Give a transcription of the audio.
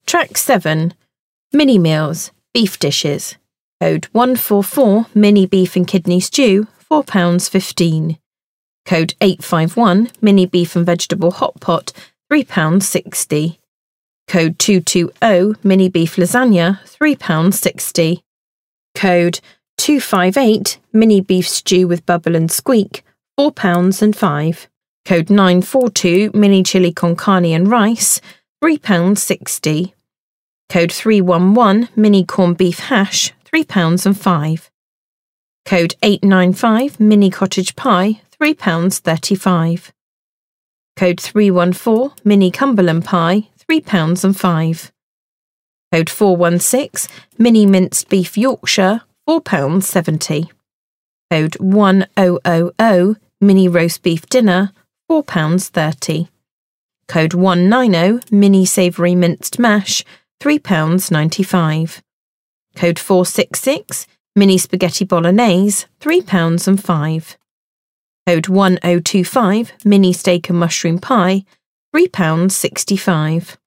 Track 7. Mini Meals, Beef Dishes. Code 144 Mini Beef and Kidney Stew, £4.15. Code 851 Mini Beef and Vegetable Hot Pot, £3.60. Code 220 Mini Beef Lasagna, £3.60. Code 258 Mini Beef Stew with Bubble and Squeak, £4.05. Code 942 Mini Chili con Carne and Rice, £3.60. Code 311 Mini Corned Beef Hash, £3.05. Code 895 Mini Cottage Pie, £3.35. Code 314 Mini Cumberland Pie, £3.05. Code 416 Mini Minced Beef Yorkshire, £4.70. Code 1000 Mini Roast Beef Dinner, £4.30. Code 190 Mini Savoury Minced Mash, £3.95. Code 466 Mini Spaghetti Bolognese, £3.05. Code 1025 Mini Steak and Mushroom Pie, £3.65.